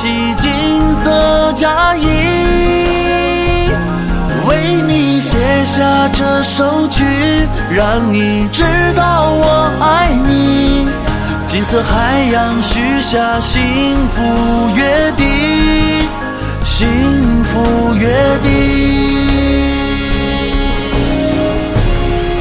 系金色嫁衣，为你写下这首曲，让你知道我爱你。金色海洋许下幸福